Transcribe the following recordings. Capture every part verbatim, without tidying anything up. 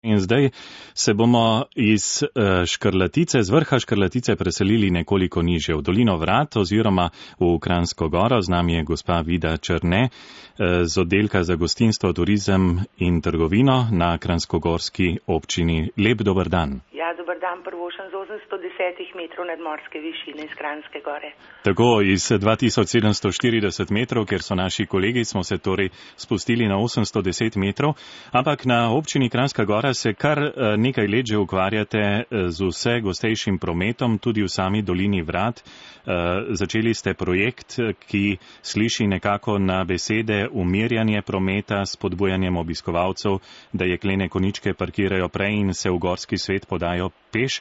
In zdaj se bomo iz Škrlatice, z vrha Škrlatice preselili nekoliko nižje v dolino Vrat oziroma v Kranjsko Goro. Z nami je gospa Vida Černe z oddelka za gostinstvo, turizem in trgovino na kranjskogorski občini. Lep dober dan. Ja, dober dan, prvošen z osemsto deset metrov nadmorske višine iz Kranjske Gore. Tako, iz dva tisoč sedemsto štirideset metrov, kjer so naši kolegi, smo se torej spustili na osemsto deset metrov, ampak na občini Kranjska Gora se kar nekaj let že ukvarjate z vse gostejšim prometom, tudi v sami dolini Vrat. Začeli ste projekt, ki sliši nekako na besede umirjanje prometa s spodbujanjem obiskovalcev, da jeklene koničke parkirajo prej in se v gorski svet podajo peš.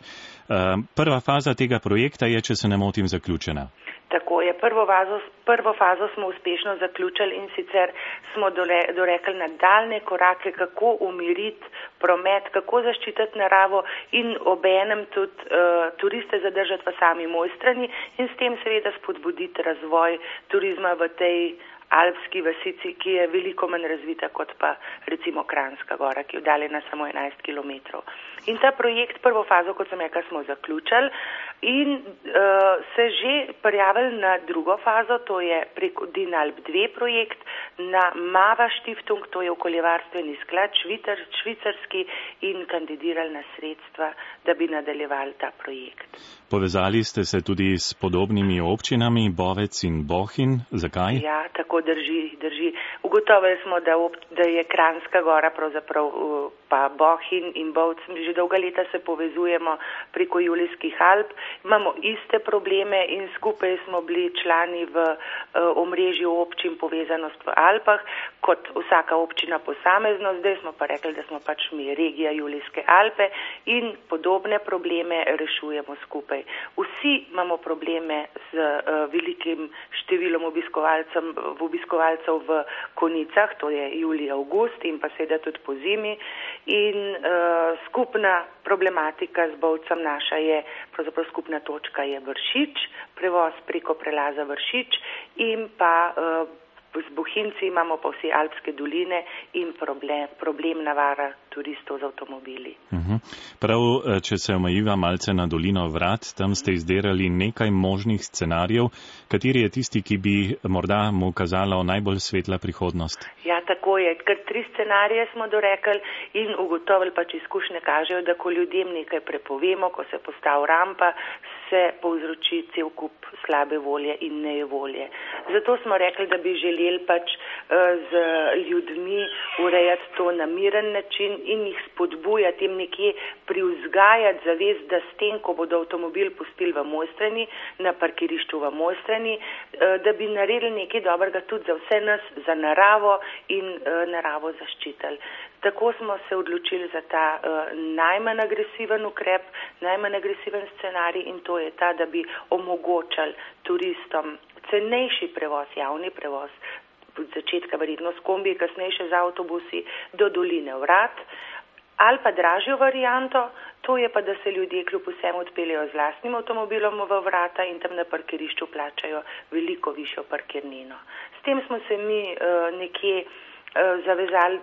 Prva faza tega projekta je, če se ne motim, zaključena. Tako je, prvo fazo, prvo fazo smo uspešno zaključili in sicer smo dole, dorekli nadaljne korake, kako umiriti promet, kako zaščititi naravo in obenem tudi uh, turiste zadržati v sami Mojstrani in s tem seveda spodbuditi razvoj turizma v tej alpski vasici, ki je veliko manj razvita kot pa recimo Kranjska Gora, ki je oddaljena samo enajst kilometrov. In ta projekt, prvo fazo, kot sem rekla, smo zaključili in uh, se že prijavili na drugo fazo, to je preko Dinalp dva projekt na Mava Stiftung, to je okoljevarstveni sklad švicar, švicarski in kandidirali na sredstva, da bi nadaljevali ta projekt. Povezali ste se tudi s podobnimi občinami, Bovec in Bohinj. Zakaj? Ja, tako drži, drži. Ugotovili smo, da, ob, da je Kranjska Gora pravzaprav pa Bohinj in Bovec. Že dolga leta se povezujemo preko Julijskih Alp. Imamo iste probleme in skupaj smo bili člani v uh, omrežju občin povezanost v Alpah, kot vsaka občina posamezno. Zdaj smo pa rekli, da smo pač mi regija Julijske Alpe in podobne probleme rešujemo skupaj. Vsi imamo probleme z uh, velikim številom obiskovalcev, obiskovalcev v konicah, to je julij, avgust in pa seveda tudi po zimi. In uh, skupna problematika z Bovcem naša je, pravzaprav skupna točka je Vršič, prevoz preko prelaza Vršič in pa uh, z Bohinjci imamo pa vsi Alpske doline in problem, problem navara turistov z avtomobili. Uh-huh. Prav, če se omejiva malce na dolino Vrat, tam ste izdelali nekaj možnih scenarijev. Kateri je tisti, ki bi morda mu kazalo najbolj svetla prihodnost? Ja, tako je. Ker tri scenarije smo dorekli in ugotovili pač izkušnje kažejo, da ko ljudem nekaj prepovemo, ko se postavi rampa, se povzroči cel kup slabe volje in nejevolje. Zato smo rekli, da bi želeli pač z ljudmi urejati to na miren način in jih spodbujati, jim nekje privzgajati zavest, da s tem, ko bodo avtomobil pustili v Mojstrani, na parkirišču v Mojstrani, da bi naredili nekaj dobrega tudi za vse nas, za naravo in naravo zaščitili. Tako smo se odločili za ta uh, najmanj agresiven ukrep, najmanj agresiven scenarij in to je ta, da bi omogočali turistom cenejši prevoz, javni prevoz, od začetka verjetno s kombiji, kasnejše z avtobusi do doline Vrat, ali pa dražjo varianto, to je pa, da se ljudje kljub vsem odpeljejo z lastnim avtomobilom v Vrata in tam na parkirišču plačajo veliko višjo parkirnino. S tem smo se mi uh, nekje uh, zavezali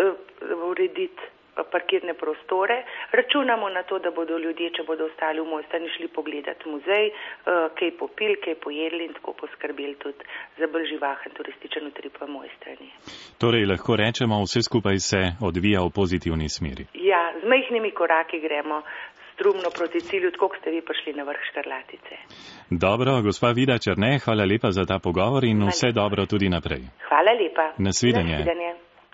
urediti parkirne prostore. Računamo na to, da bodo ljudje, če bodo ostali v Mojstrani, šli pogledati muzej, kaj popili, kaj pojedli in tako poskrbeli tudi za bolj živahen turističen utrip v Mojstrani. Torej, lahko rečemo, vse skupaj se odvija v pozitivni smeri. Ja, z majhnimi koraki gremo strumno proti cilju, tako ste vi prišli na vrh Škrlatice. Dobro, gospa Vida Černe, hvala lepa za ta pogovor in vse dobro tudi naprej. Hvala lepa. Nasvidenje. Nasvidenje.